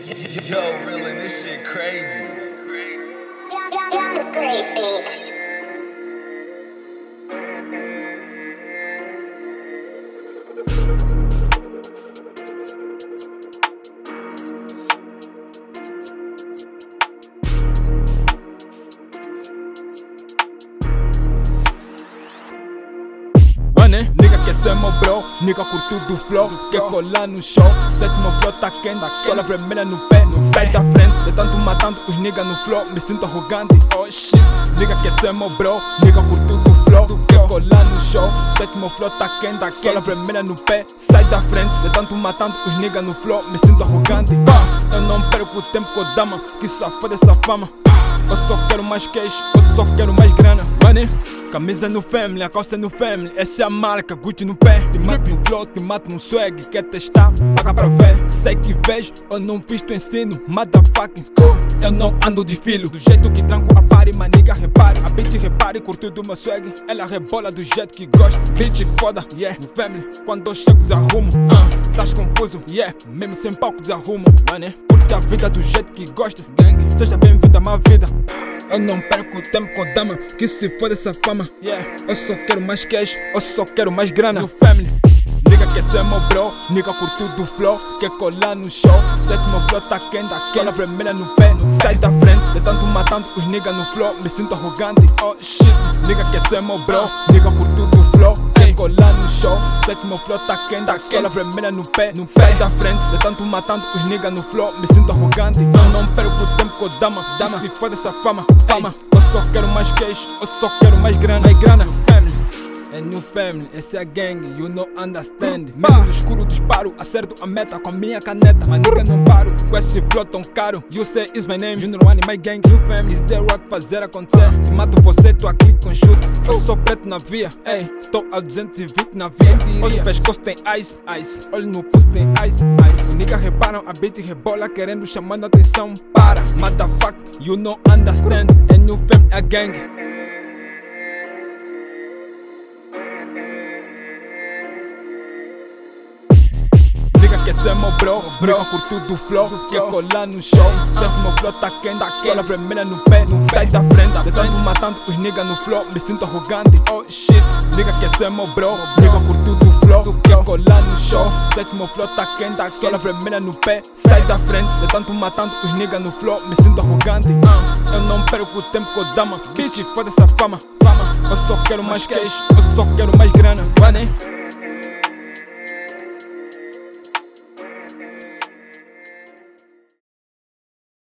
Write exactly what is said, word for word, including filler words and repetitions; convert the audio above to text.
Yo, really, this shit crazy. Great beats. Mané, nigga quer ser meu bro, nigga curtiu do flow, quer colar no show, sétimo flow tá quente, sola vermelha no pé, sai da frente, de tanto matando os nigga no flow, me sinto arrogante, oh shit, nigga quer ser meu bro, nigga curtiu do flow, quer colar no show, sétimo flow tá quente, sola vermelha no pé, sai da frente, de tanto matando os nigga no flow, me sinto arrogante, eu não perco tempo com dama, que safada essa fama, eu só quero mais cash, eu só quero mais grana, mané. Camisa no family, a calça no family, essa é a marca, Gucci no pé. Te mato no flow, te mato no swag, quer testar, paga pra ver. Sei que vejo, eu não fiz teu ensino, motherfucking school. Eu não ando de filo, do jeito que tranco a party, mas nigga repare. A bitch repare, curtiu do meu swag, ela rebola do jeito que gosta. Bitch foda, yeah, no family, quando eu chego desarrumo. Uh, Tás confuso, yeah, mesmo sem palco desarrumo. Mané, curte a vida do jeito que gosta, gang, seja bem-vindo à minha vida. Eu não perco tempo com dama, que se for essa fama, yeah. Eu só quero mais cash, eu só quero mais grana. No family, nigga quer ser meu bro, nigga curtiu do flow, quer colar no show, sétimo flow tá quente, sola vermelha no pé, sai da frente, de tanto matando os nigga no flow, me sinto arrogante, oh shit, nigga quer ser meu bro, nigga curtiu do flow, quer colar no show, sétimo flow tá quente, sola vermelha no pé, sai da frente, de tanto matando os nigga no flow, me sinto arrogante, eu não perco tempo com dama, dama, se for dessa fama, fama, eu só quero mais cash, eu só quero mais grana, mais grana, family. É new family, essa é a gang, you não understand. Mesmo no escuro disparo, acerto a meta com a minha caneta. Mas nigga não paro, com esse flow tão caro. You say is my name, Junior One, my gang. New family, is the rock fazer acontecer. Se mato você, tu a clique com chute. Eu sou preto na via, ei, tô a duzentos e vinte na via. Olho no pescoço tem ice, ice. Olho no pulso tem ice, ice. Nigga reparam, a beat rebola, querendo chamando atenção. Para, motherfucker, you não understand. É new family, é a gang. Quer ser meu bro, nigga curtiu do flow, quer colar no show, sétimo flow tá quente, sola vermelha no pé, sai da frente, de tanto matando os nigga no flow, me sinto arrogante, oh shit, nigga quer ser meu bro, nigga curtiu do flow, quer colar no show, sétimo flow tá quente, sola vermelha no pé, sai da frente, de tanto matando os nigga no flow, me sinto arrogante, uh, eu não perco tempo com dama, bitch, foda essa fama, fama, eu só quero mais cash, eu só quero mais grana, mané.